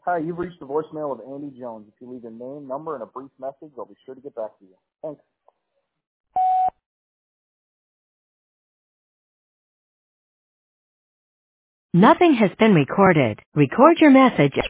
Hi, you've reached the voicemail of Andy Jones. If you leave your name, number, and a brief message, I'll be sure to get back to you. Thanks. Nothing has been recorded. Record your message.